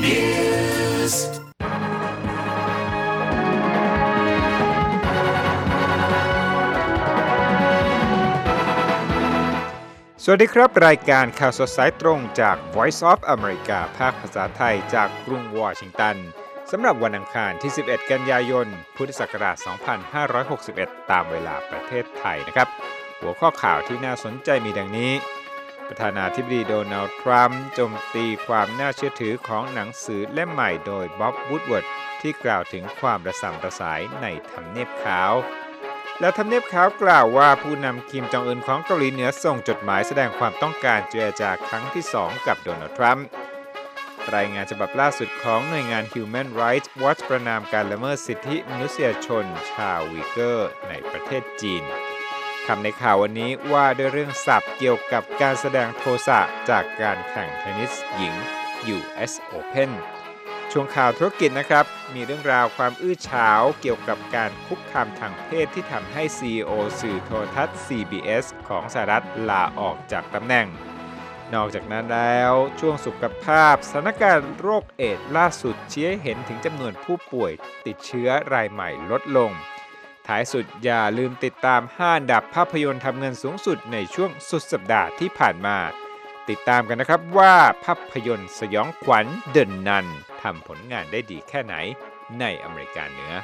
Newsสวัสดีครับรายการข่าวสดสายตรงจาก Voice of America ภาคภาษาไทยจากกรุงวอชิงตันสำหรับวันอังคารที่11กันยายนพุทธศักราช2561ตามเวลาประเทศไทยนะครับหัวข้อข่าวที่น่าสนใจมีดังนี้ประธานาธิบดีโดนัลด์ทรัมป์โจมตีความน่าเชื่อถือของหนังสือเล่มใหม่โดยบ๊อบวูดเวิร์ดที่กล่าวถึงความระส่ำระสายในทำเนียบขาวและทำเนียบขาวกล่าวว่าผู้นำคิมจองอึนของเกาหลีเหนือส่งจดหมายแสดงความต้องการเจรจาครั้งที่2กับโดนัลด์ทรัมป์รายงานฉบับล่าสุดของหน่วยงาน Human Rights Watch ประณามการละเมิดสิทธิมนุษยชนชาวอุยเกอร์ในประเทศจีนคำในข่าววันนี้ว่าด้วยเรื่องศัพท์เกี่ยวกับการแสดงโทสะจากการแข่งเทนนิสหญิง US Open ช่วงข่าวธุรกิจนะครับมีเรื่องราวความอื้อฉาวเกี่ยวกับการคุกคามทางเพศที่ทำให้ CEO สื่อโทรทัศน์ CBS ของสหรัฐลาออกจากตำแหน่งนอกจากนั้นแล้วช่วงสุขภาพสถานการณ์โรคเอดส์ล่าสุดชี้ให้เห็นถึงจำนวนผู้ป่วยติดเชื้อรายใหม่ลดลงท้ายสุดอย่าลืมติดตาม5อันดับภาพยนตร์ทำเงินสูงสุดในช่วงสุดสัปดาห์ที่ผ่านมาติดตามกันนะครับว่าภาพยนตร์สยองขวัญเดินนันทำผลงานได้ดีแค่ไหนในอเมริกาเหนือ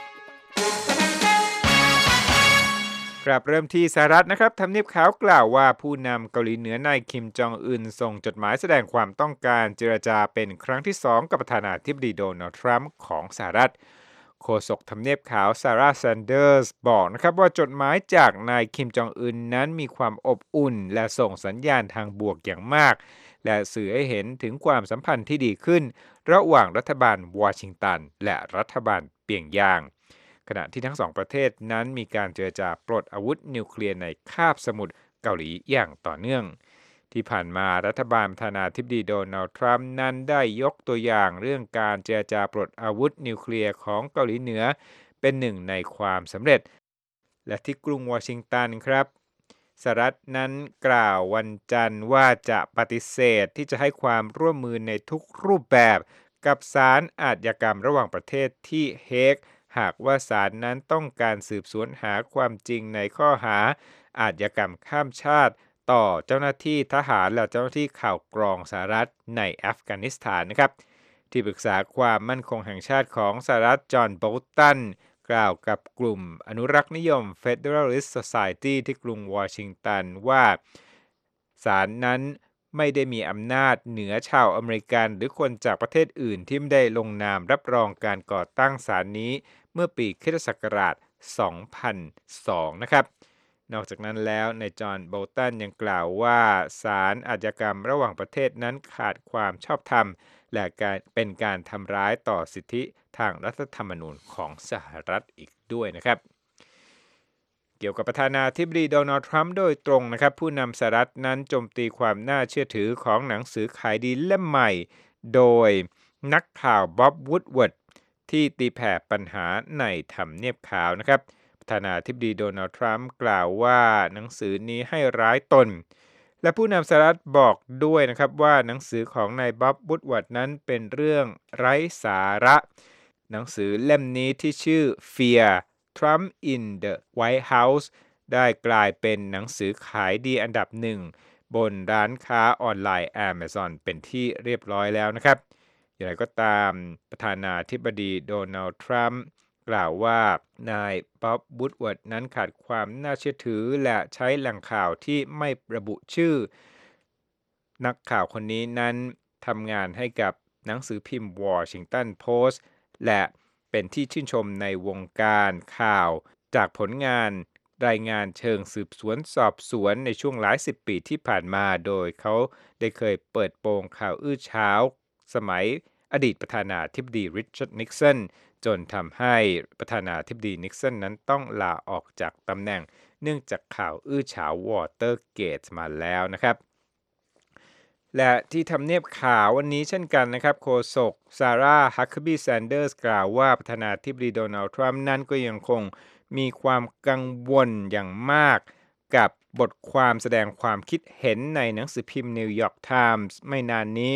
ครับเริ่มที่สหรัฐนะครับทำเนียบขาวกล่าวว่าผู้นำเกาหลีเหนือนายคิมจองอึนส่งจดหมายแสดงความต้องการเจรจาเป็นครั้งที่2กับประธานาธิบดีโดนัลด์ทรัมป์ของสหรัฐโฆษกทำเนียบขาวซาร่าแซนเดอร์สบอกนะครับว่าจดหมายจากนายคิมจองอึนนั้นมีความอบอุ่นและส่งสัญญาณทางบวกอย่างมากและสื่อให้เห็นถึงความสัมพันธ์ที่ดีขึ้นระหว่างรัฐบาลวอชิงตันและรัฐบาลเปียงยางขณะที่ทั้งสองประเทศนั้นมีการเจรจาปลดอาวุธนิวเคลียร์ในคาบสมุทรเกาหลีอย่างต่อเนื่องที่ผ่านมารัฐบาลประธานาธิบดีโดนัลด์ทรัมป์นั้นได้ยกตัวอย่างเรื่องการเจรจาปลดอาวุธนิวเคลียร์ของเกาหลีเหนือเป็นหนึ่งในความสำเร็จและที่กรุงวอชิงตันครับสหรัฐนั้นกล่าววันจันทร์ว่าจะปฏิเสธที่จะให้ความร่วมมือในทุกรูปแบบกับศาลอาชญากรรมระหว่างประเทศที่เฮกหากว่าศาลนั้นต้องการสืบสวนหาความจริงในข้อหาอาชญากรรมข้ามชาติต่อเจ้าหน้าที่ทหารและเจ้าหน้าที่ข่าวกรองสหรัฐในอัฟกานิสถานนะครับที่ปรึกษาความมั่นคงแห่งชาติของสหรัฐจอห์นโบลตันกล่าวกับกลุ่มอนุรักษ์นิยม Federalist Society ที่กรุงวอชิงตันว่าศาลนั้นไม่ได้มีอำนาจเหนือชาวอเมริกันหรือคนจากประเทศอื่นที่ไม่ได้ลงนามรับรองการก่อตั้งศาลนี้เมื่อปีค.ศ. 2002 นะครับนอกจากนั้นแล้วนายจอห์นโบลตันยังกล่าวว่าศาลอาชญากรรมระหว่างประเทศนั้นขาดความชอบธรรมและเป็นการทำร้ายต่อสิทธิทางรัฐธรรมนูญของสหรัฐอีกด้วยนะครับเกี่ยวกับประธานาธิบดีโดนัลด์ทรัมป์โดยตรงนะครับผู้นำสหรัฐนั้นโจมตีความน่าเชื่อถือของหนังสือขายดีเล่มใหม่โดยนักข่าวบ๊อบวูดเวิร์ดที่ตีแผ่ปัญหาในทำเนียบขาวนะครับประธานาธิบดีโดนัลด์ทรัมป์กล่าวว่าหนังสือนี้ให้ร้ายตนและผู้นำสหรัฐบอกด้วยนะครับว่าหนังสือของนายบ๊อบวูดเวิร์ดนั้นเป็นเรื่องไร้สาระหนังสือเล่มนี้ที่ชื่อ Fear Trump in the White House ได้กลายเป็นหนังสือขายดีอันดับหนึ่งบนร้านค้าออนไลน์ Amazon เป็นที่เรียบร้อยแล้วนะครับอย่างไรก็ตามประธานาธิบดีโดนัลด์ทรัมป์กล่าวว่านายบ๊อบวูดเวิร์ดนั้นขาดความน่าเชื่อถือและใช้แหล่งข่าวที่ไม่ระบุชื่อนักข่าวคนนี้นั้นทำงานให้กับหนังสือพิมพ์วอชิงตันโพสต์และเป็นที่ชื่นชมในวงการข่าวจากผลงานรายงานเชิงสืบสวนสอบสวนในช่วงหลายสิบปีที่ผ่านมาโดยเขาได้เคยเปิดโปงข่าวอื้อฉาวสมัยอดีตประธานาธิบดีริชาร์ดนิกสันจนทำให้ประธานาธิบดีนิกสันนั้นต้องลาออกจากตำแหน่งเนื่องจากข่าวอื้อฉาววอเตอร์เกตมาแล้วนะครับ และที่ทำเนียบขาววันนี้เช่นกันนะครับโฆษกซาร่าฮักเคอร์บีแซนเดอร์สกล่าวว่าประธานาธิบดีโดนัลด์ทรัมป์นั้นก็ยังคงมีความกังวลอย่างมากกับบทความแสดงความคิดเห็นในหนังสือพิมพ์นิวยอร์กไทมส์ไม่นานนี้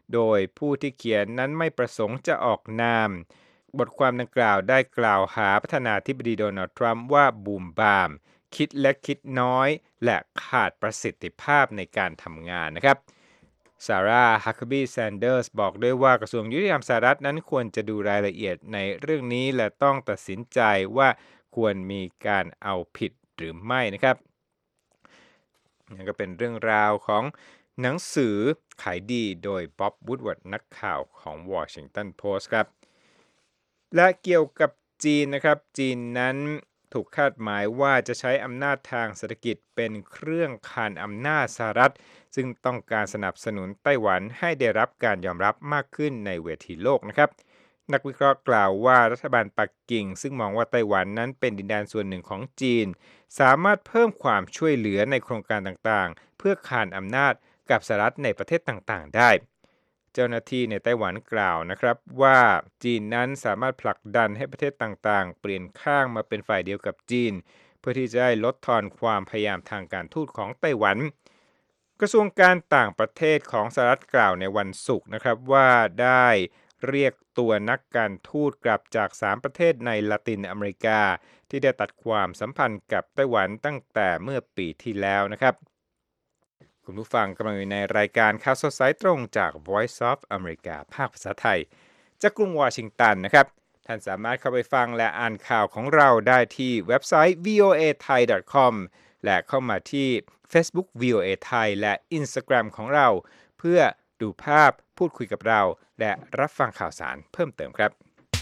โดยผู้ที่เขียนนั้นไม่ประสงค์จะออกนามบทความดังกล่าวได้กล่าวหาประธานาธิบดีโดนัลด์ทรัมป์ว่าบูมบามคิดและคิดน้อยและขาดประสิทธิภาพในการทำงานนะครับซาร่า ฮักเคอร์บี แซนเดอร์สบอกด้วยว่ากระทรวงยุติธรรมสหรัฐนั้นควรจะดูรายละเอียดในเรื่องนี้และต้องตัดสินใจว่าควรมีการเอาผิดหรือไม่นะครับนั่นก็เป็นเรื่องราวของหนังสือขายดีโดยบ๊อบ วูดวอร์ดนักข่าวของ Washington Post ครับและเกี่ยวกับจีนนะครับจีนนั้นถูกคาดหมายว่าจะใช้อำนาจทางเศรษฐกิจเป็นเครื่องขานอำนาจสหรัฐซึ่งต้องการสนับสนุนไต้หวันให้ได้รับการยอมรับมากขึ้นในเวทีโลกนะครับนักวิเคราะห์กล่าวว่ารัฐบาลปักกิ่งซึ่งมองว่าไต้หวันนั้นเป็นดินแดนส่วนหนึ่งของจีนสามารถเพิ่มความช่วยเหลือในโครงการต่างๆเพื่อขานอำนาจกับสหรัฐในประเทศต่างๆได้เจ้าหน้าที่ในไต้หวันกล่าวนะครับว่าจีนนั้นสามารถผลักดันให้ประเทศต่างๆเปลี่ยนข้างมาเป็นฝ่ายเดียวกับจีนเพื่อที่จะได้ลดทอนความพยายามทางการทูตของไต้หวันกระทรวงการต่างประเทศของสหรัฐกล่าวในวันศุกร์นะครับว่าได้เรียกตัวนักการทูตกลับจาก3ประเทศในละตินอเมริกาที่ได้ตัดความสัมพันธ์กับไต้หวันตั้งแต่เมื่อปีที่แล้วนะครับคุณผู้ฟังกำลังอยู่ในรายการข่าวสดสายตรงจาก Voice of America ภาคภาษาไทยจากกรุงวอชิงตันนะครับท่านสามารถเข้าไปฟังและอ่านข่าวของเราได้ที่เว็บไซต์ voathai.com และเข้ามาที่ Facebook VOA Thai และ Instagram ของเราเพื่อดูภาพพูดคุยกับเราและรับฟังข่าวสารเพิ่มเติมครับ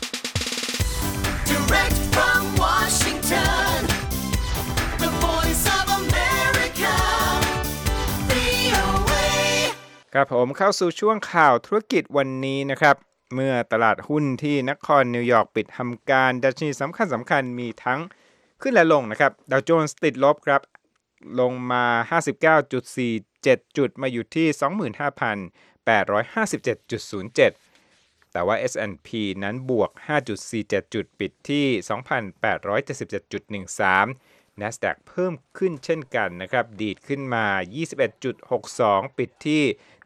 Direct from Washington, the voice of America, VOA. ครับผมเข้าสู่ช่วงข่าวธุรกิจวันนี้นะครับเมื่อตลาดหุ้นที่นครนิวยอร์กปิดทำการดัชนีสำคัญมีทั้งขึ้นและลงนะครับดาวโจนส์ติดลบครับลงมา 59.47 จุดมาอยู่ที่ 25,857.07 แต่ว่า S&P นั้นบวก 5.47 จุดปิดที่ 2,877.13 NASDAQ เพิ่มขึ้นเช่นกันนะครับดีดขึ้นมา 21.62 ปิดที่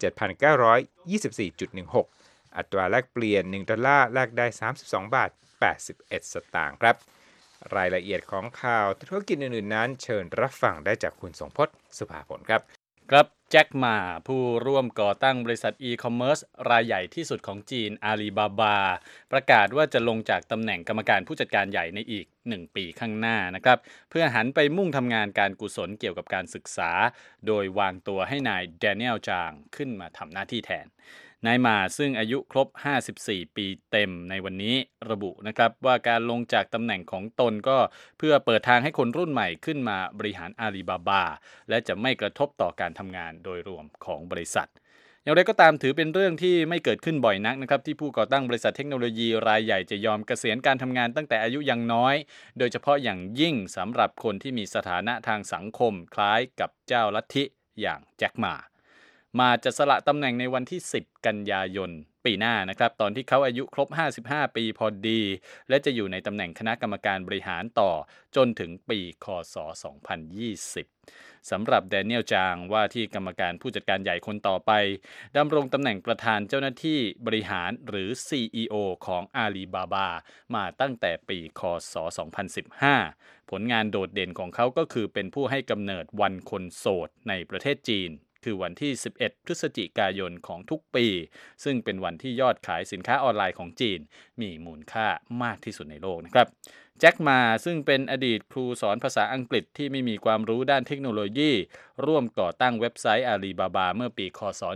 7,924.16 อัตราแลกเปลี่ยน$1แลกได้32.81 บาทครับรายละเอียดของข่าวธุรกิจอื่นๆนั้นเชิญรับฟังได้จากคุณสงพจน์สุภาผลครับครับแจ็คหม่าผู้ร่วมก่อตั้งบริษัทอีคอมเมิร์ซรายใหญ่ที่สุดของจีนอาลีบาบาประกาศว่าจะลงจากตำแหน่งกรรมการผู้จัดการใหญ่ในอีก1ปีข้างหน้านะครับเพื่อหันไปมุ่งทำงานการกุศลเกี่ยวกับการศึกษาโดยวางตัวให้นายแดเนียลจางขึ้นมาทำหน้าที่แทนนายหม่าซึ่งอายุครบ54ปีเต็มในวันนี้ระบุนะครับว่าการลงจากตำแหน่งของตนก็เพื่อเปิดทางให้คนรุ่นใหม่ขึ้นมาบริหารอาลีบาบาและจะไม่กระทบต่อการทำงานโดยรวมของบริษัทอย่างไรก็ตามถือเป็นเรื่องที่ไม่เกิดขึ้นบ่อยนักนะครับที่ผู้ก่อตั้งบริษัทเทคโนโลยีรายใหญ่จะยอมเกษียณการทำงานตั้งแต่อายุยังน้อยโดยเฉพาะอย่างยิ่งสำหรับคนที่มีสถานะทางสังคมคล้ายกับเจ้าลัทธิอย่างแจ็คหม่ามาจะสละตำแหน่งในวันที่10กันยายนปีหน้านะครับตอนที่เขาอายุครบ55ปีพอดีและจะอยู่ในตำแหน่งคณะกรรมการบริหารต่อจนถึงปีคศ2020สำหรับแดเนียลจางว่าที่กรรมการผู้จัดการใหญ่คนต่อไปดำรงตำแหน่งประธานเจ้าหน้าที่บริหารหรือ CEO ของอาลีบาบามาตั้งแต่ปีคศ2015ผลงานโดดเด่นของเขาก็คือเป็นผู้ให้กำเนิดวันคนโสดในประเทศจีนคือวันที่11พฤศจิกายนของทุกปีซึ่งเป็นวันที่ยอดขายสินค้าออนไลน์ของจีนมีมูลค่ามากที่สุดในโลกนะครับแจ็คหม่าซึ่งเป็นอดีตครูสอนภาษาอังกฤษที่ไม่มีความรู้ด้านเทคโนโลยีร่วมก่อตั้งเว็บไซต์อาลีบาบาเมื่อปีคศ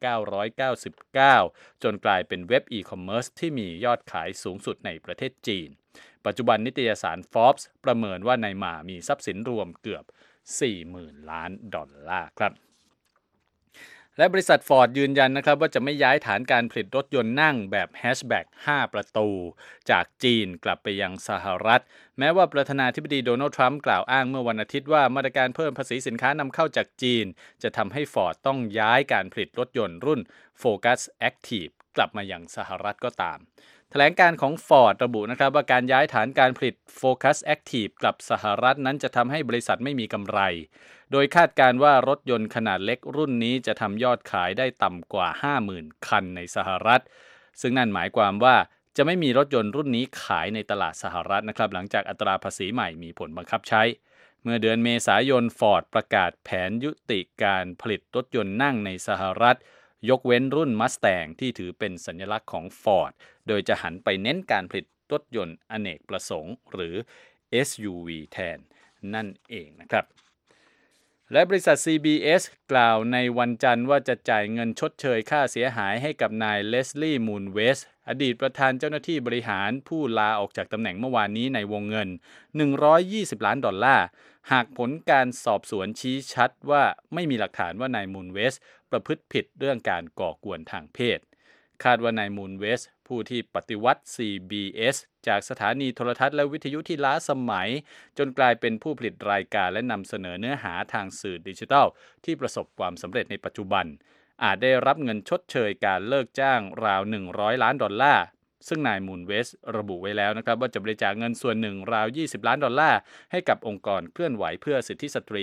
1999จนกลายเป็นเว็บอีคอมเมิร์ซที่มียอดขายสูงสุดในประเทศจีนปัจจุบันนิตยสาร Forbes ประเมินว่านายหม่ามีทรัพย์สินรวมเกือบ 40,000 ล้านดอลลาร์ครับและบริษัท Ford ยืนยันนะครับว่าจะไม่ย้ายฐานการผลิตรถยนต์นั่งแบบแฮชแบ็ก5ประตูจากจีนกลับไปยังสหรัฐแม้ว่าประธานาธิบดีโดนัลด์ทรัมป์กล่าวอ้างเมื่อวันอาทิตย์ว่ามาตรการเพิ่มภาษีสินค้านำเข้าจากจีนจะทำให้ Ford ต้องย้ายการผลิตรถยนต์รุ่น Focus Active กลับมายังสหรัฐก็ตามแถลงการของ Ford ระบุนะครับว่าการย้ายฐานการผลิต Focus Active กลับสหรัฐนั้นจะทำให้บริษัทไม่มีกำไรโดยคาดการณ์ว่ารถยนต์ขนาดเล็กรุ่นนี้จะทำยอดขายได้ต่ำกว่า 50,000 คันในสหรัฐซึ่งนั่นหมายความว่าจะไม่มีรถยนต์รุ่นนี้ขายในตลาดสหรัฐนะครับหลังจากอัตราภาษีใหม่มีผลบังคับใช้เมื่อเดือนเมษายน Ford ประกาศแผนยุติการผลิตรถยนต์นั่งในสหรัฐยกเว้นรุ่น Mustang ที่ถือเป็นสัญลักษณ์ของ Ford โดยจะหันไปเน้นการผลิตรถยนต์อเนกประสงค์หรือ SUV แทนนั่นเองนะครับและบริษัท CBS กล่าวในวันจันทร์ว่าจะจ่ายเงินชดเชยค่าเสียหายให้กับนายเลสลี่มูนเวสต์อดีตประธานเจ้าหน้าที่บริหารผู้ลาออกจากตำแหน่งเมื่อวานนี้ในวงเงิน$120 ล้านหากผลการสอบสวนชี้ชัดว่าไม่มีหลักฐานว่านายมูนเวสต์ประพฤติผิดเรื่องการก่อกวนทางเพศคาดว่านายมูนเวสต์ผู้ที่ปฏิวัติ CBS จากสถานีโทรทัศน์และวิทยุที่ล้าสมัยจนกลายเป็นผู้ผลิตรายการและนำเสนอเนื้อหาทางสื่อดิจิทัลที่ประสบความสำเร็จในปัจจุบันอาจได้รับเงินชดเชยการเลิกจ้างราว$100 ล้านซึ่งนายมูนเวสต์ระบุไว้แล้วนะครับว่าจะบริจาคเงินส่วนหนึ่งราว$20 ล้านให้กับองค์กรเคลื่อนไหวเพื่อสิทธิสตรี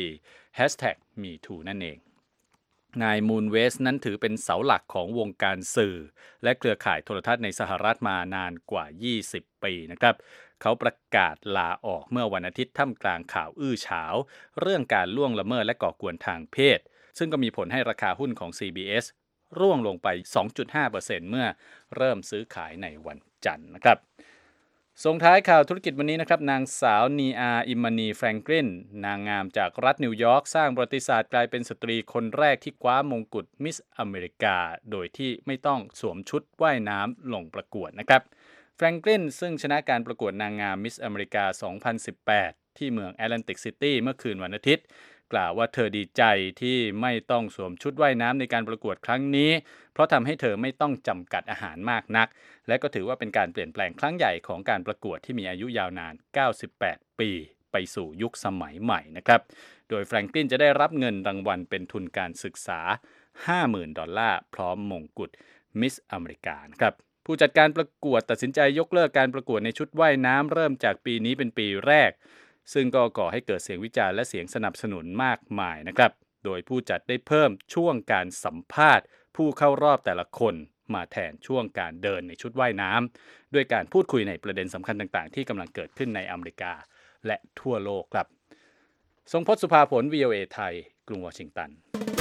#MeToo นั่นเองนายมูนเวสต์นั้นถือเป็นเสาหลักของวงการสื่อและเครือข่ายโทรทัศน์ในสหรัฐมานานกว่า20 ปีนะครับเขาประกาศลาออกเมื่อวันอาทิตย์ท่ามกลางข่าวอื้อฉาวเรื่องการล่วงละเมิดและก่อกวนทางเพศซึ่งก็มีผลให้ราคาหุ้นของ CBS ร่วงลงไป 2.5% เมื่อเริ่มซื้อขายในวันจันทร์นะครับส่งท้ายข่าวธุรกิจวันนี้นะครับนางสาวนีอาอิมมานีแฟรงกลินนางงามจากรัฐนิวยอร์กสร้างประวัติศาสตร์กลายเป็นสตรีคนแรกที่คว้ามงกุฎมิสอเมริกาโดยที่ไม่ต้องสวมชุดว่ายน้ำลงประกวดนะครับแฟรงกลินซึ่งชนะการประกวดนางงามมิสอเมริกา 2018 ที่เมืองแอตแลนติกซิตี้เมื่อคืนวันอาทิตย์กล่าวว่าเธอดีใจที่ไม่ต้องสวมชุดว่ายน้ำในการประกวดครั้งนี้เพราะทำให้เธอไม่ต้องจำกัดอาหารมากนักและก็ถือว่าเป็นการเปลี่ยนแปลงครั้งใหญ่ของการประกวดที่มีอายุยาวนาน98 ปีไปสู่ยุคสมัยใหม่นะครับโดยแฟรงกลินจะได้รับเงินรางวัลเป็นทุนการศึกษา$50,000พร้อมมงกุฎมิสอเมริกาครับผู้จัดการประกวดตัดสินใจยกเลิกการประกวดในชุดว่ายน้ำเริ่มจากปีนี้เป็นปีแรกซึ่งก็ก่อให้เกิดเสียงวิจารณ์และเสียงสนับสนุนมากมายนะครับโดยผู้จัดได้เพิ่มช่วงการสัมภาษณ์ผู้เข้ารอบแต่ละคนมาแทนช่วงการเดินในชุดว่ายน้ำด้วยการพูดคุยในประเด็นสำคัญต่างๆที่กำลังเกิดขึ้นในอเมริกาและทั่วโลกครับทรงพจน์สุภาผล VOA ไทยกรุงวอชิงตัน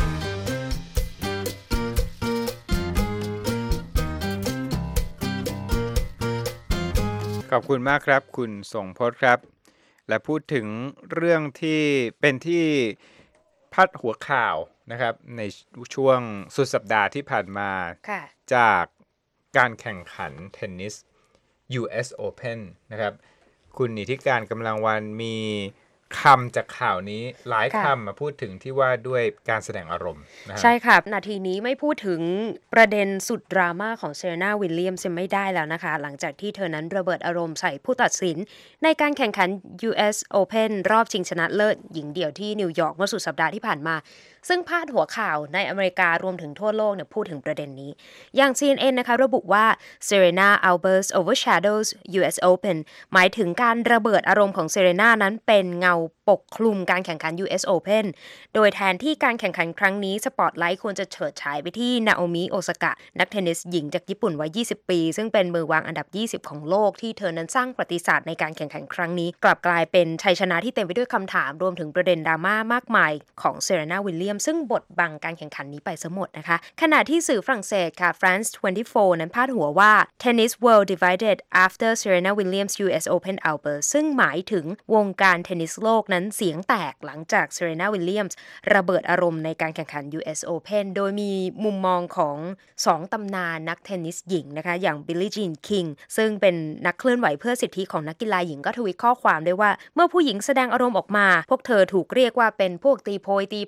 ขอบคุณมากครับคุณทรงพจน์ครับและพูดถึงเรื่องที่เป็นที่พาดหัวข่าวนะครับในช่วงสุดสัปดาห์ที่ผ่านมาจากการแข่งขันเทนนิส US Open นะครับคุณนิติการกำลังวันมีคำจากข่าวนี้หลายคำมาพูดถึงที่ว่าด้วยการแสดงอารมณ์นะใช่ค่ะนาทีนี้ไม่พูดถึงประเด็นสุดดราม่าของเซเรนาวิลเลียมส์ไม่ได้แล้วนะคะหลังจากที่เธอนั้นระเบิดอารมณ์ใส่ผู้ตัดสินในการแข่งขัน US Open รอบชิงชนะเลิศหญิงเดี่ยวที่นิวยอร์กเมื่อสุดสัปดาห์ที่ผ่านมาซึ่งพาดหัวข่าวในอเมริการวมถึงทั่วโลกพูดถึงประเด็นนี้อย่าง CNN นะคะระบุว่า Serena outburst overshadows US Open หมายถึงการระเบิดอารมณ์ของเซเรนานั้นเป็นเงาปกคลุมการแข่งขัน US Open โดยแทนที่การแข่งขันครั้งนี้สปอตไลท์ควรจะเฉิดฉายไปที่นาโอมิโอซากะนักเทนนิสหญิงจากญี่ปุ่นวัย20 ปีซึ่งเป็นมือวางอันดับ20ของโลกที่เธอนั้นสร้างประวัติศาสตร์ในการแข่งขันครั้งนี้กลับกลายเป็นชัยชนะที่เต็มไปด้วยคำถามรวมถึงประเด็นดราม่ามากมายของเซเรนาวิลเลียมซึ่งบดบังการแข่งขันนี้ไปซะหมดนะคะขณะที่สื่อฝรั่งเศสค่ะ France 24 นั้นพาดหัวว่า Tennis World Divided After Serena Williams US Open Outburst ซึ่งหมายถึงวงการเทนนิสโลกนั้นเสียงแตกหลังจาก Serena Williams ระเบิดอารมณ์ในการแข่งขัน US Open โดยมีมุมมองของ2ตำนานนักเทนนิสหญิงนะคะอย่าง Billie Jean King ซึ่งเป็นนักเคลื่อนไหวเพื่อสิทธิของนักกีฬาหญิงก็ทวีตข้อความด้วยว่าเมื่อผู้หญิงแสดงอารมณ์ออกมาพวกเธอถูกเรียกว่าเป็นพวกตีโพยตีพาย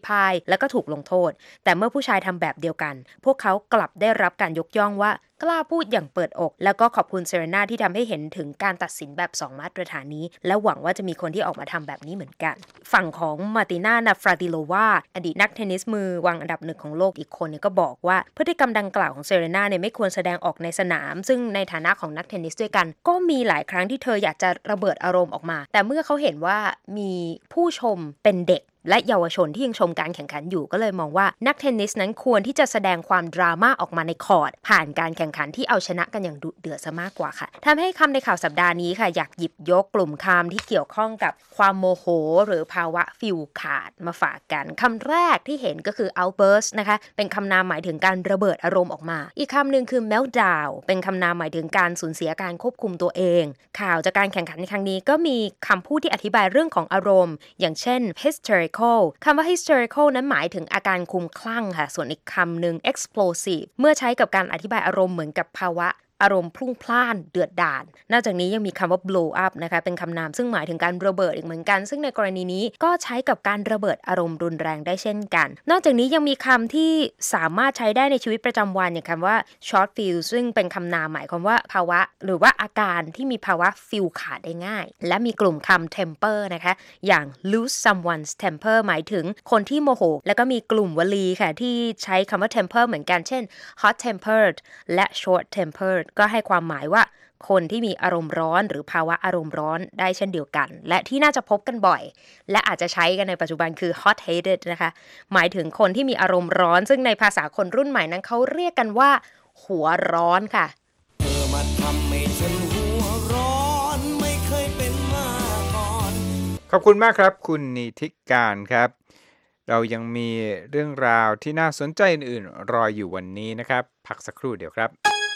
แล้วก็ถูกลงโทษแต่เมื่อผู้ชายทำแบบเดียวกันพวกเขากลับได้รับการยกย่องว่ากล้าพูดอย่างเปิดอกแล้วก็ขอบคุณเซเรนาที่ทำให้เห็นถึงการตัดสินแบบ2มาตรฐานนี้และหวังว่าจะมีคนที่ออกมาทำแบบนี้เหมือนกันฝั่งของมาติน่า นาฟราติโลวาอดีตนักเทนนิสมือวางอันดับ1ของโลกอีกคนก็บอกว่าพฤติกรรมดังกล่าวของเซเรนาไม่ควรแสดงออกในสนามซึ่งในฐานะของนักเทนนิสด้วยกันก็มีหลายครั้งที่เธออยากจะระเบิดอารมณ์ออกมาแต่เมื่อเขาเห็นว่ามีผู้ชมเป็นเด็กและเยาวชนที่ยังชมการแข่งขันอยู่ก็เลยมองว่านักเทนนิสนั้นควรที่จะแสดงความดราม่าออกมาในคอร์ตผ่านการแข่งขันที่เอาชนะกันอย่างดุเดือดซะมากกว่าค่ะทำให้คำในข่าวสัปดาห์นี้ค่ะอยากหยิบยกกลุ่มคำที่เกี่ยวข้องกับความโมโหหรือภาวะฟิลขาดมาฝากกันคำแรกที่เห็นก็คือ outburst นะคะเป็นคำนามหมายถึงการระเบิดอารมณ์ออกมาอีกคำหนึ่งคือ meltdown เป็นคำนามหมายถึงการสูญเสียการควบคุมตัวเองข่าวจากการแข่งขันในครั้งนี้ก็มีคำพูดที่อธิบายเรื่องของอารมณ์อย่างเช่น hysterical คำว่า hysterical นั้นหมายถึงอาการคลุ้มคลั่งค่ะส่วนอีกคำหนึ่ง explosive เมื่อใช้กับการอธิบายอารมณ์เหมือนกับภาวะอารมณ์พลุ่งพล่านเดือดดาลนอกจากนี้ยังมีคำว่า blow up นะคะเป็นคำนามซึ่งหมายถึงการระเบิดอีกเหมือนกันซึ่งในกรณีนี้ก็ใช้กับการระเบิดอารมณ์รุนแรงได้เช่นกันนอกจากนี้ยังมีคำที่สามารถใช้ได้ในชีวิตประจำวันอย่างคำว่า short fuse ซึ่งเป็นคำนามหมายความว่าภาวะหรือว่าอาการที่มีภาวะฟิลขาดได้ง่ายและมีกลุ่มคำ temper นะคะอย่าง lose someone's temper หมายถึงคนที่โมโหแล้วก็มีกลุ่มวลีค่ะที่ใช้คำว่า temper เหมือนกันเช่น hot tempered และ short temperedก็ให้ความหมายว่าคนที่มีอารมณ์ร้อนหรือภาวะอารมณ์ร้อนได้เช่นเดียวกันและที่น่าจะพบกันบ่อยและอาจจะใช้กันในปัจจุบันคือ hot headed นะคะหมายถึงคนที่มีอารมณ์ร้อนซึ่งในภาษาคนรุ่นใหม่นั้นเขาเรียกกันว่าหัวร้อนค่ะเธอมาทำให้ฉันหัวร้อนไม่เคยเป็นมาก่อนขอบคุณมากครับคุณนิติการครับเรายังมีเรื่องราวที่น่าสนใจอื่นๆรออยู่วันนี้นะครับพักสักครู่เดียวครับ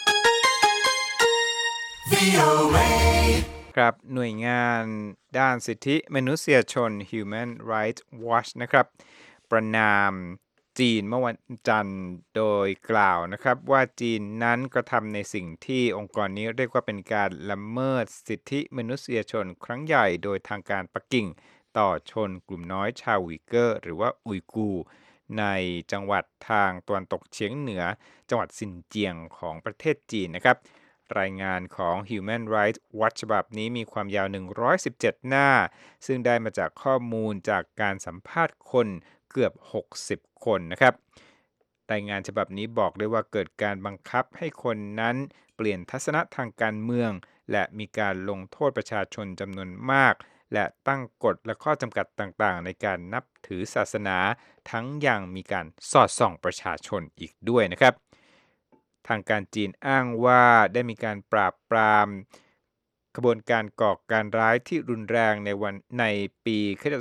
ครับหน่วยงานด้านสิทธิมนุษยชน Human Rights Watch นะครับประณามจีนเมื่อวันจันทร์โดยกล่าวนะครับว่าจีนนั้นกระทำในสิ่งที่องค์กรนี้เรียกว่าเป็นการละเมิดสิทธิมนุษยชนครั้งใหญ่โดยทางการปักกิ่งต่อชนกลุ่มน้อยชาวอุยเกอร์หรือว่าอุยกูร์ในจังหวัดทางตะวันตกเฉียงเหนือจังหวัดซินเจียงของประเทศจีนนะครับรายงานของ Human Rights Watch ฉบับนี้มีความยาว117หน้าซึ่งได้มาจากข้อมูลจากการสัมภาษณ์คนเกือบ60คนนะครับรายงานฉบับนี้บอกด้วยว่าเกิดการบังคับให้คนนั้นเปลี่ยนทัศนะทางการเมืองและมีการลงโทษประชาชนจำนวนมากและตั้งกฎและข้อจำกัดต่างๆในการนับถือศาสนาทั้งยังมีการสอดส่องประชาชนอีกด้วยนะครับทางการจีนอ้างว่าได้มีการปราบปรามขบวนการก่อการร้ายที่รุนแรงในปีค.ศ.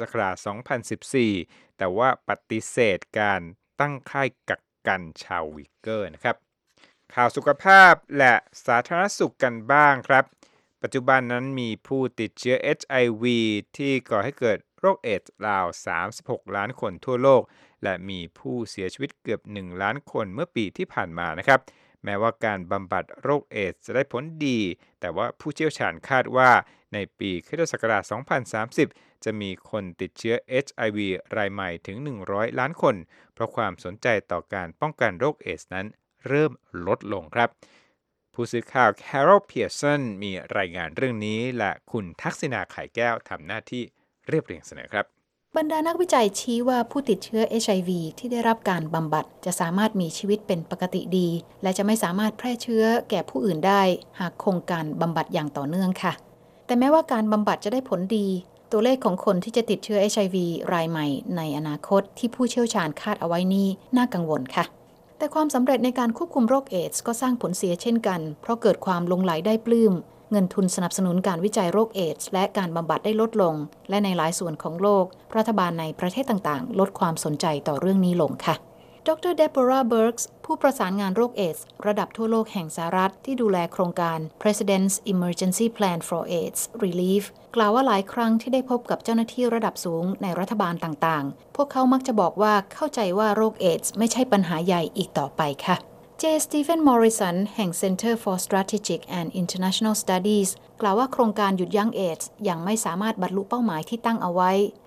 2014แต่ว่าปฏิเสธการตั้งค่ายกักกันชาวอุยเกอร์นะครับข่าวสุขภาพและสาธารณสุขกันบ้างครับปัจจุบันนั้นมีผู้ติดเชื้อ HIV ที่ก่อให้เกิดโรคเอดส์ราว36ล้านคนทั่วโลกและมีผู้เสียชีวิตเกือบ1ล้านคนเมื่อปีที่ผ่านมานะครับแม้ว่าการบำบัดโรคเอดส์จะได้ผลดีแต่ว่าผู้เชี่ยวชาญคาดว่าในปีค.ศ. 2030จะมีคนติดเชื้อ HIV รายใหม่ถึง100ล้านคนเพราะความสนใจต่อการป้องกันโรคเอดส์นั้นเริ่มลดลงครับผู้สื่อข่าว Carol Pearson มีรายงานเรื่องนี้และคุณทักษิณาไข่แก้วทำหน้าที่เรียบเรียงเสนอครับบรรดานักวิจัยชี้ว่าผู้ติดเชื้อ HIV ที่ได้รับการบำบัดจะสามารถมีชีวิตเป็นปกติดีและจะไม่สามารถแพร่เชื้อแก่ผู้อื่นได้หากคงการบำบัดอย่างต่อเนื่องค่ะแต่แม้ว่าการบำบัดจะได้ผลดีตัวเลขของคนที่จะติดเชื้อ HIV รายใหม่ในอนาคตที่ผู้เชี่ยวชาญคาดเอาไว้นี้น่ากังวลค่ะแต่ความสำเร็จในการควบคุมโรคเอดส์ก็สร้างผลเสียเช่นกันเพราะเกิดความหลงใหลได้ปลื้มเงินทุนสนับสนุนการวิจัยโรคเอดส์และการบำบัดได้ลดลงและในหลายส่วนของโลกรัฐบาลในประเทศต่างๆลดความสนใจต่อเรื่องนี้ลงค่ะดร. Deborah Birx ผู้ประสานงานโรคเอดส์ระดับทั่วโลกแห่งสหรัฐที่ดูแลโครงการ President's Emergency Plan for AIDS Relief กล่าวว่าหลายครั้งที่ได้พบกับเจ้าหน้าที่ระดับสูงในรัฐบาลต่างๆพวกเขามักจะบอกว่าเข้าใจว่าโรคเอดส์ไม่ใช่ปัญหาใหญ่อีกต่อไปค่ะJ. Stephen Morrison แห่ง Center for Strategic and International Studies กล่าวว่าโครงการหยุดยั้งเอดส์ยังไม่สามารถบรรลุเป้าหมายที่ตั้งเอาไว้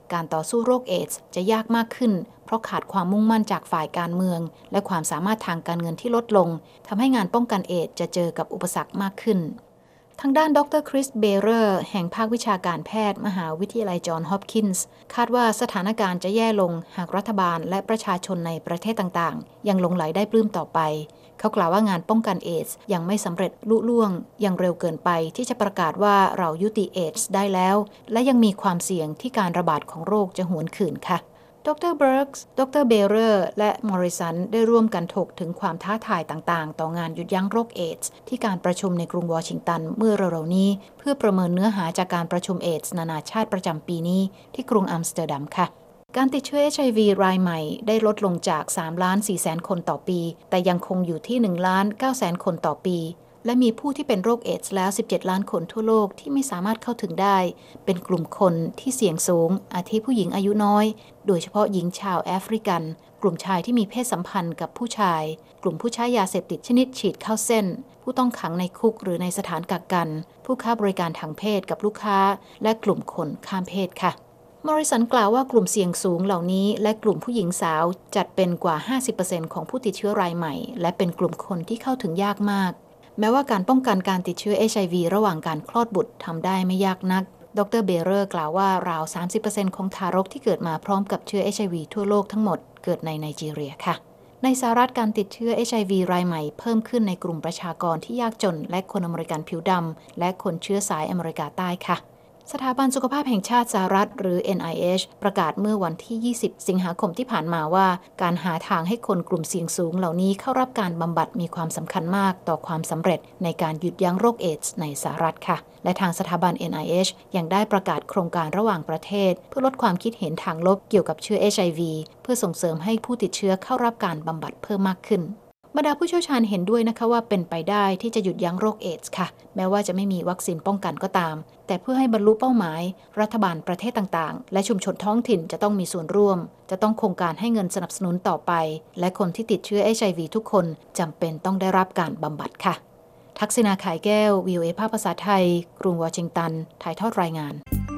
การต่อสู้โรคเอดส์จะยากมากขึ้นเพราะขาดความมุ่งมั่นจากฝ่ายการเมืองและความสามารถทางการเงินที่ลดลงทำให้งานป้องกันเอดส์จะเจอกับอุปสรรคมากขึ้นทางด้านดร.คริส เบเรอร์แห่งภาควิชาการแพทย์มหาวิทยาลัยจอห์น ฮอปกินส์คาดว่าสถานการณ์จะแย่ลงหากรัฐบาลและประชาชนในประเทศต่างๆยังหลงไหลได้ปลื้มต่อไปเขากล่าวว่างานป้องกันเอดส์ยังไม่สำเร็จลุล่วงยังเร็วเกินไปที่จะประกาศว่าเรายุติเอดส์ได้แล้วและยังมีความเสี่ยงที่การระบาดของโรคจะหวนคืนค่ะดร.เบิร์กส์ ดร.เบเรอร์และมอริสันได้ร่วมกันถกถึงความท้าทายต่างๆต่องานหยุดยั้งโรคเอดส์ที่การประชุมในกรุงวอชิงตันเมื่อเร็วๆนี้เพื่อประเมินเนื้อหาจากการประชุมเอดส์นานาชาติประจำปีนี้ที่กรุงอัมสเตอร์ดัมค่ะการติดเชื้อ HIV รายใหม่ได้ลดลงจาก 3,400,000 คนต่อปีแต่ยังคงอยู่ที่ 1,900,000 คนต่อปีและมีผู้ที่เป็นโรคเอดส์แล้ว 17 ล้านคนทั่วโลกที่ไม่สามารถเข้าถึงได้เป็นกลุ่มคนที่เสี่ยงสูงอาทิผู้หญิงอายุน้อยโดยเฉพาะหญิงชาวแอฟริกันกลุ่มชายที่มีเพศสัมพันธ์กับผู้ชายกลุ่มผู้ใช้ยาเสพติดชนิดฉีดเข้าเส้นผู้ต้องขังในคุกหรือในสถานกักกันผู้ค้าบริการทางเพศกับลูกค้าและกลุ่มคนข้ามเพศค่ะมอริสันกล่าวว่ากลุ่มเสี่ยงสูงเหล่านี้และกลุ่มผู้หญิงสาวจัดเป็นกว่า 50% ของผู้ติดเชื้อรายใหม่และเป็นกลุ่มคนที่เข้าถึงยากมากแม้ว่าการป้องกันการติดเชื้อ HIV ระหว่างการคลอดบุตรทำได้ไม่ยากนักดร.เบเรอร์กล่าวว่าราว 30% ของทารกที่เกิดมาพร้อมกับเชื้อ HIV ทั่วโลกทั้งหมดเกิดในไนจีเรียค่ะในสหรัฐการติดเชื้อ HIV รายใหม่เพิ่มขึ้นในกลุ่มประชากรที่ยากจนและคนอเมริกันผิวดำและคนเชื้อสายอเมริกาใต้ค่ะสถาบันสุขภาพแห่งชาติสหรัฐหรือ NIH ประกาศเมื่อวันที่ 20 สิงหาคมที่ผ่านมาว่าการหาทางให้คนกลุ่มเสี่ยงสูงเหล่านี้เข้ารับการบำบัดมีความสำคัญมากต่อความสำเร็จในการหยุดยั้งโรคเอดส์ในสหรัฐค่ะและทางสถาบัน NIH ยังได้ประกาศโครงการระหว่างประเทศเพื่อลดความคิดเห็นทางลบเกี่ยวกับเชื้อ HIV เพื่อส่งเสริมให้ผู้ติดเชื้อเข้ารับการบำบัดเพิ่มมากขึ้นบรรดาผู้เชี่ยวชาญเห็นด้วยนะคะว่าเป็นไปได้ที่จะหยุดยั้งโรคเอดส์ค่ะแม้ว่าจะไม่มีวัคซีนป้องกันก็ตามแต่เพื่อให้บรรลุเป้าหมายรัฐบาลประเทศต่างๆและชุมชนท้องถิ่นจะต้องมีส่วนร่วมจะต้องโครงการให้เงินสนับสนุนต่อไปและคนที่ติดเชื้อ HIV ทุกคนจำเป็นต้องได้รับการบำบัดค่ะทักษิณา ข่ายแก้ว VOA ภาคภาษาไทยกรุงวอชิงตันถ่ายทอดรายงาน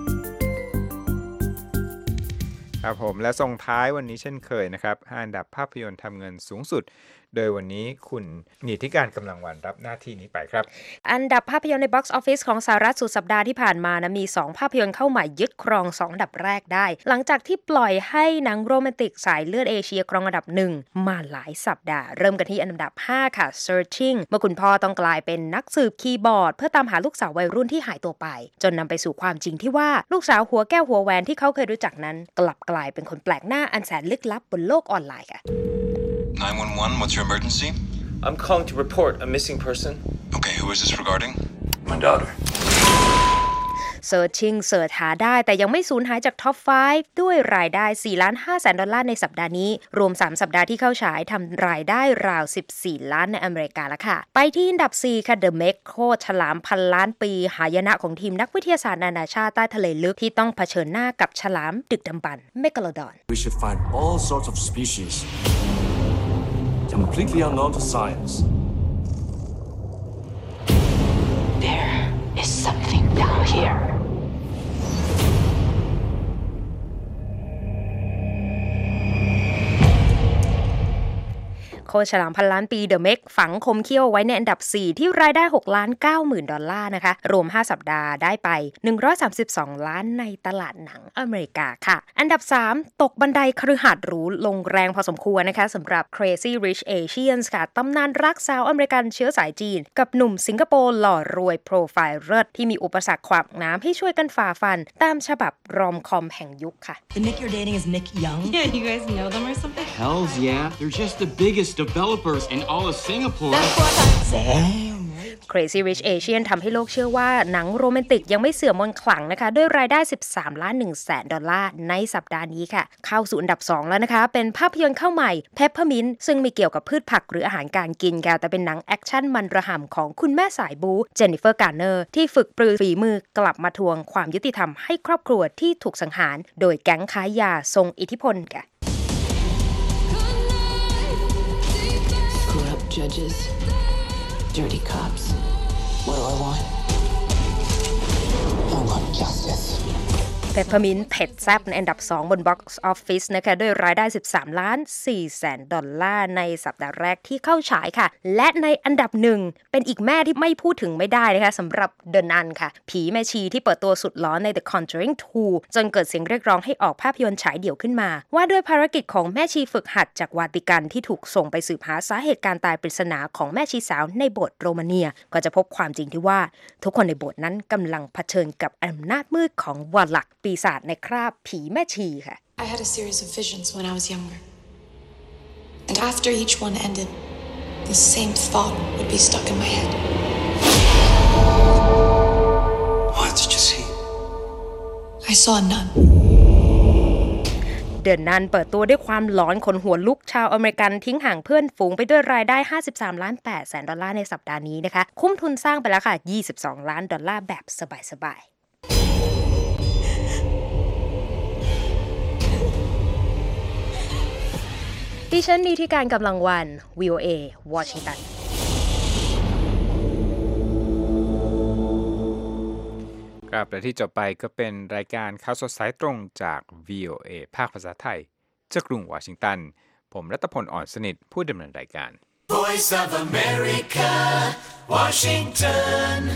ครับผมและส่งท้ายวันนี้เช่นเคยนะครับ5อันดับภาพยนตร์ทำเงินสูงสุดโดยวันนี้คุณนิติการกำลังวันรับหน้าที่นี้ไปครับอันดับภาพยนตร์ใน Box Office ของสหรัฐสุดสัปดาห์ที่ผ่านมานะมี2ภาพยนตร์เข้ามายึดครอง2อันดับแรกได้หลังจากที่ปล่อยให้หนังโรแมนติกสายเลือดเอเชียครองอันดับ1มาหลายสัปดาห์เริ่มกันที่อันดับ5ค่ะ Searching เมื่อคุณพ่อต้องกลายเป็นนักสืบคีย์บอร์ดเพื่อตามหาลูกสาววัยรุ่นที่หายตัวไปจนนำไปสู่ความจริงที่ว่าลูกสาวหัวแก้วหัวแหวนที่เขาเคยรู้จักนั้นกลับกลายเป็นคนแปลกหน้าอันแสนลึกลับบนโลกออนไลน์ค่ะ 911, what's your emergency? I'm calling to report a missing person. Okay, who is this regarding? My daughter. Searching เสิร์ชหาได้แต่ยังไม่สูญหายจากท็อป 5 ด้วยรายได้ $4.5 ล้านในสัปดาห์นี้รวม3สัปดาห์ที่เข้าฉายทำรายได้ราว14ล้านในอเมริกาแล้วค่ะไปที่อันดับ4ค่ะ The Meg โคตรฉลามพันล้านปีหายนะของทีมนักวิทยาศาสตร์นานาชาติใต้ทะเลลึกที่ต้องเผชิญหน้ากับฉลามดึกดำบรรพ์ Megalodon We should find all sorts of species completely unknown to science. There is something down here. โคฉลามพันล้านปีเดอะเมกฝังคมเขี้ยวไว้ในอันดับ4ที่รายได้$6,90,000นะคะรวม5สัปดาห์ได้ไป132ล้านในตลาดหนังอเมริกาค่ะอันดับ3ตกบันไดคฤหาสน์หรูลงแรงพอสมควรนะคะสำหรับ Crazy Rich Asians ค่ะตำนานรักสาวอเมริกันเชื้อสายจีนกับหนุ่มสิงคโปร์หล่อรวยโปรไฟล์เลิศที่มีอุปสรรคขวางน้ำให้ช่วยกันฝ่าฟันตามฉบับรอมคอมแห่งยุคค่ะ The Nick you're dating is Nick Young? Yeah, you guys know them or something? Hells yeah, they're just the biggest developers in all of Singapore. That's what I said. Crazy Rich Asian ทำให้โลกเชื่อว่าหนังโรแมนติกยังไม่เสื่อมมนต์ขลังนะคะด้วยรายได้$13.1 ในสัปดาห์นี้ค่ะเข้าสู่อันดับ2แล้วนะคะเป็นภาพยนตร์เข้าใหม่ Peppermint ซึ่งมีเกี่ยวกับพืชผักหรืออาหารการกินค่ะแต่เป็นหนังแอคชั่นมันระห่ำของคุณแม่สายบู๊ Jennifer Garner ที่ฝึกปรือฝีมือกลับมาทวงความยุติธรรมให้ครอบครัวที่ถูกสังหารโดยแก๊งค้ายาทรงอิทธิพลค่ะ Corrupt judges, dirty cops. What do I want? I want justice. Peppermint เผ็ดแซ่บในอันดับ 2 บน Box Office นะคะด้วยรายได้ 13 ล้าน 4 แสนดอลลาร์ในสัปดาห์แรกที่เข้าฉายค่ะและในอันดับหนึ่งเป็นอีกแม่ที่ไม่พูดถึงไม่ได้นะคะสำหรับ The Nun ค่ะผีแม่ชีที่เปิดตัวสุดล้อใน The Conjuring 2 จนเกิดเสียงเรียกร้องให้ออกภาพยนตร์ฉายเดี่ยวขึ้นมาว่าด้วยภารกิจของแม่ชีฝึกหัดจากวาติกันที่ถูกส่งไปสืบหาสาเหตุการตายปริศนาของแม่ชีสาวในโบสถ์โรมาเนียก็จะพบความจริงที่ว่าทุกคนในโบสถ์นั้นกำลังเผชิญกับอำนาจมืดของวาลักปีศาจในคราบผีแม่ชีค่ะ I had a series of visions when I was younger. And after each one ended, the same thought would be stuck in my head. What did you see? I saw a nun. The Nun เปิดตัวด้วยความหลอนขนหัวลุกชาวอเมริกันทิ้งห่างเพื่อนฝูงไปด้วยรายได้ 53 ล้าน 8 แสนดอลลาร์ในสัปดาห์นี้นะคะคุ้มทุนสร้างไปแล้วค่ะ 22 ล้านดอลลาร์แบบสบายๆดิฉันนิติการกำลังวัน VOA วอชิงตันครับและที่จบไปก็เป็นรายการข่าวสดสายตรงจาก VOA ภาคภาษาไทยจากกรุงวอชิงตันผมรัตพล อ่อนสนิทผู้ดำเนินรายการ Voice of America Washington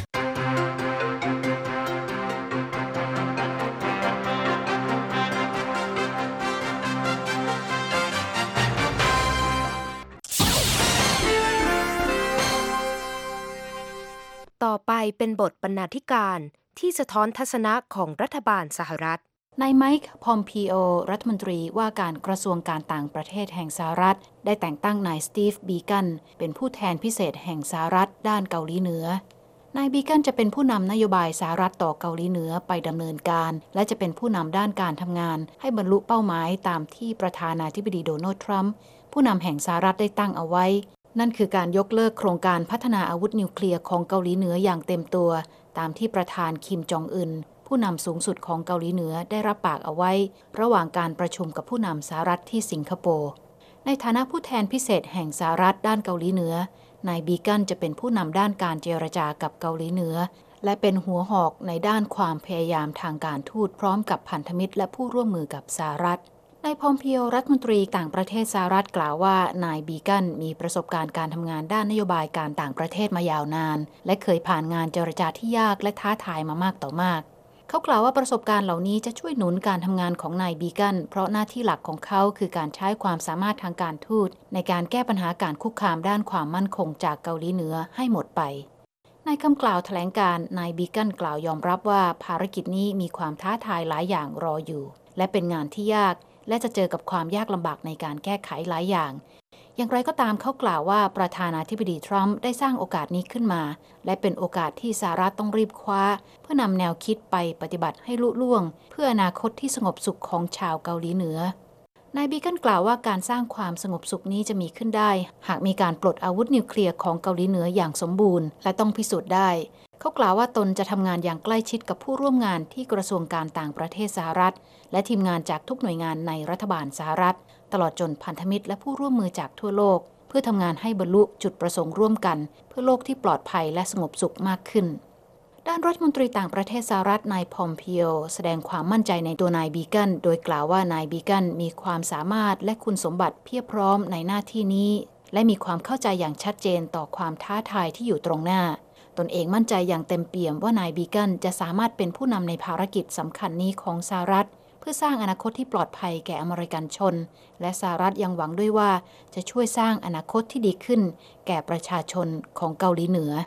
ต่อไปเป็นบทบรรณาธิการที่สะท้อนทัศนะของรัฐบาลสหรัฐนายไมค์ พอมพีโอ รัฐมนตรีว่าการกระทรวงการต่างประเทศแห่งสหรัฐได้แต่งตั้งนายสตีฟ บีกัน เป็นผู้แทนพิเศษแห่งสหรัฐด้านเกาหลีเหนือนายบีกันจะเป็นผู้นำนโยบายสหรัฐต่อเกาหลีเหนือไปดำเนินการและจะเป็นผู้นำด้านการทำงานให้บรรลุเป้าหมายตามที่ประธานาธิบดีโดนัลด์ทรัมป์ผู้นำแห่งสหรัฐได้ตั้งเอาไว้นั่นคือการยกเลิกโครงการพัฒนาอาวุธนิวเคลียร์ของเกาหลีเหนืออย่างเต็มตัวตามที่ประธานคิมจองอึนผู้นำสูงสุดของเกาหลีเหนือได้รับปากเอาไว้ระหว่างการประชุมกับผู้นำสหรัฐที่สิงคโปร์ในฐานะผู้แทนพิเศษแห่งสหรัฐด้านเกาหลีเหนือนายบีกันจะเป็นผู้นำด้านการเจรจากับเกาหลีเหนือและเป็นหัวหอกในด้านความพยายามทางการทูตพร้อมกับพันธมิตรและผู้ร่วมมือกับสหรัฐนายพอมเพีโอรัฐมนตรีต่างประเทศสหรัฐกล่าวว่านายบีกันมีประสบการณ์การทำงานด้านนโยบายการต่างประเทศมายาวนานและเคยผ่านงานเจรจาที่ยากและท้าทายมามากต่อมากเขากล่าวว่าประสบการณ์เหล่านี้จะช่วยหนุนการทำงานของนายบีกันเพราะหน้าที่หลักของเขาคือการใช้ความสามารถทางการทูตในการแก้ปัญหาการคุกคามด้านความมั่นคงจากเกาหลีเหนือให้หมดไปในคำกล่าวแถลงการณ์นายบีกันกล่าวยอมรับว่าภารกิจนี้มีความท้าทายหลายอย่างรออยู่และเป็นงานที่ยากและจะเจอกับความยากลำบากในการแก้ไขหลายอย่างอย่างไรก็ตามเขากล่าวว่าประธานาธิบดีทรัมป์ได้สร้างโอกาสนี้ขึ้นมาและเป็นโอกาสที่สหรัฐต้องรีบคว้าเพื่อนำแนวคิดไปปฏิบัติให้ลุล่วงเพื่ออนาคตที่สงบสุขของชาวเกาหลีเหนือนายบีกันกล่าวว่าการสร้างความสงบสุขนี้จะมีขึ้นได้หากมีการปลดอาวุธนิวเคลียร์ของเกาหลีเหนืออย่างสมบูรณ์และต้องพิสูจน์ได้เขากล่าวว่าตนจะทำงานอย่างใกล้ชิดกับผู้ร่วมงานที่กระทรวงการต่างประเทศสหรัฐและทีมงานจากทุกหน่วยงานในรัฐบาลสหรัฐตลอดจนพันธมิตรและผู้ร่วมมือจากทั่วโลกเพื่อทำงานให้บรรลุจุดประสงค์ร่วมกันเพื่อโลกที่ปลอดภัยและสงบสุขมากขึ้นด้านรัฐมนตรีต่างประเทศสหรัฐนายพอมพีโอแสดงความมั่นใจในตัวนายบีกันโดยกล่าวว่านายบีกันมีความสามารถและคุณสมบัติเพียบพร้อมในหน้าที่นี้และมีความเข้าใจอย่างชัดเจนต่อความท้าทายที่อยู่ตรงหน้าตนเองมั่นใจอย่างเต็มเปี่ยมว่านายบีกันจะสามารถเป็นผู้นำในภารกิจสำคัญนี้ของสหรัฐเพื่อสร้างอนาคตที่ปลอดภัยแก่อเมริกันชนและสหรัฐยังหวังด้วยว่าจะช่วยสร้างอนาคตที่ดีขึ้นแก่ประชาชนของเกาหลีเหนือ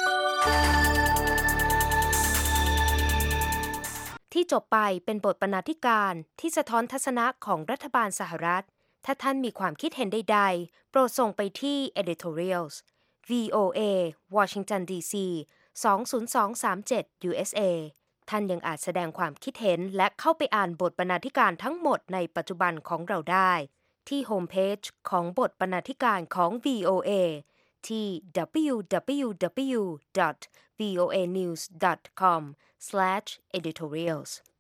ที่จบไปเป็นบทบรรณาธิการที่สะท้อนทัศนะของรัฐบาลสหรัฐถ้าท่านมีความคิดเห็นใดๆโปรดส่งไปที่ editorials VOA Washington DC 20237 USA ท่านยังอาจแสดงความคิดเห็นและเข้าไปอ่านบทบรรณาธิการทั้งหมดในปัจจุบันของเราได้ที่โฮมเพจของบทบรรณาธิการของ VOA ที่ www.voanews.com/editorials